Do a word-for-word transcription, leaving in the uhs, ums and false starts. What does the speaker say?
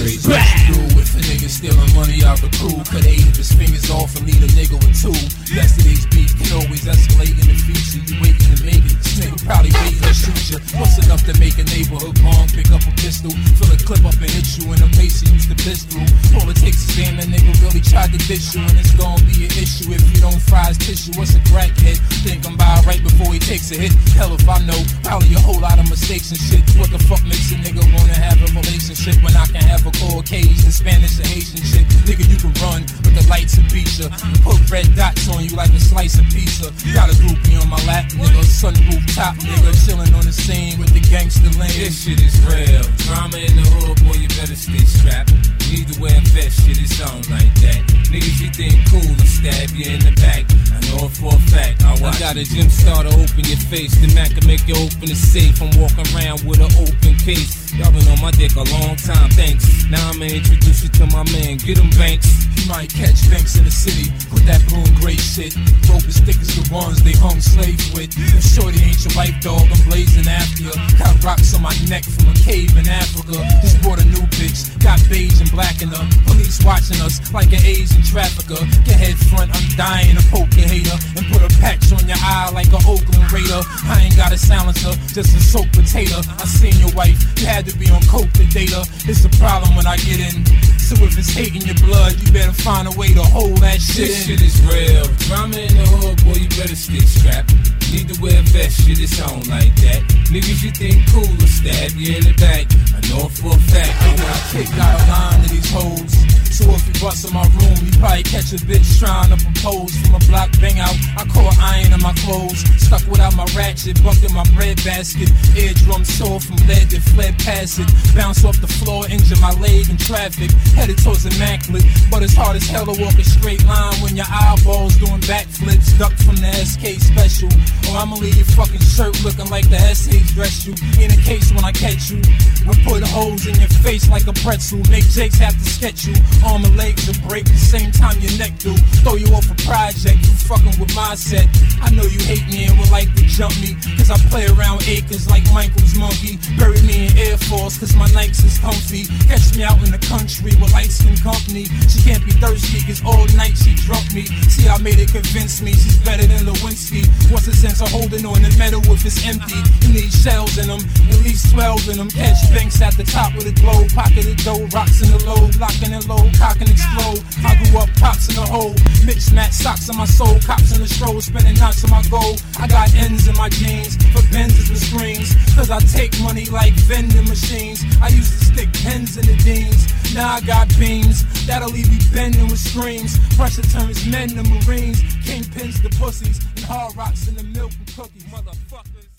straight. Through if a nigga stealing money out the crew, cut eight of his fingers off and leave a nigga with two. Yesterday's beef can always escalate in the future. You waiting to make it, this nigga probably waiting to shoot you. What's enough to make a neighborhood bomb? Pick up a pistol, fill a clip up and hit you in a place you used to piss through. All it takes is damn that nigga really tried to dish you, and it's gonna be an issue if you don't fry his tissue. What's a crackhead? Think I'm by right before he takes a hit. Hell if I know, probably a whole lot of mistakes and shit. What the fuck makes a nigga wanna have a relationship when I can have a Caucasian, Spanish, and Haitian shit? Nigga, you can run, but the lights will beat ya. Put red dots on you like a slice of pizza. Got a groupie on my lap, nigga, sunroof top, nigga, chillin' on the scene with the gangster lane. This shit is real. Drama in the hood, boy, you better stay strapped. Need to wear a vest, shit is on like that. Niggas, you think cool to stab you in the back. I know it for a fact. I, I got a gym starter, open your face. The Mac can make you open the safe. I'm walking around with an open case. Y'all been on my dick a long time, thanks. Now I'ma introduce you to my man, get him Banks. You might catch Banks in the city with that blue and gray shit. Rope as thick as the ones they hung slaves with. If shorty ain't your wife, dog, I'm blazing after you. Got rocks on my neck from a cave in Africa. Just bought a new bitch, got beige and black in her. Police watching us like an Asian trafficker. Get head front, I'm dying to poke your hater and put a patch on your eye like an Oakland Raider. I ain't got a silencer, just a soaked potato. I seen your wife, you had to be on coke to date her. It's a problem when I get in. So if it's hate in your blood, you better find a way to hold that shit this in. This shit is real. Drama in the hood, boy, you better stay strapped. Need to wear a vest, shit is on like that. Niggas, you think cool to stab you in the back. I know it for a fact. I got kicked out of line to these hoes. So if you bust in my room, you probably catch a bitch trying to propose. From a block bang out, I caught iron in my clothes. Stuck without my ratchet, bumped in my bread basket. Eardrum sore from lead that fled past it. Bounced off the floor, injured my leg in traffic. Headed towards immaculate, but it's hard as hell to walk a straight line when your eyeballs doing backflips. Ducked from the S K special, or I'ma leave your fucking shirt looking like the S A's dress you. In a case when I catch you, I put holes in your face like a pretzel. Make Jakes have to sketch you. Arm and legs will break the same time your neck do. Throw you off a project, you fucking with my set. I know you hate me and would like to jump me, cause I play around acres like Michael's monkey. Bury me in Air Force cause my Nikes is comfy. Catch me out in the country with light skin company. She can't be thirsty cause all night she drunk me. See, I made it convince me she's better than Lewinsky. What's the sense of holding on the metal if it's empty? You need shells in them, at least twelve in them. Catch Banks at the top of the globe. Pocket of dough, rocks in the low, locking it low. Cock and explode. I grew up pops in the hole. Mixed match socks in my soul. Cops in the stroll. Spending knots on my gold. I got ends in my jeans. For Benzes with screens. Cause I take money like vending machines. I used to stick pens in the jeans. Now I got beams. That'll leave you bending with screams. Pressure turns men to Marines. Kingpins to pussies. And hard rocks in the milk and cookies. Motherfuckers.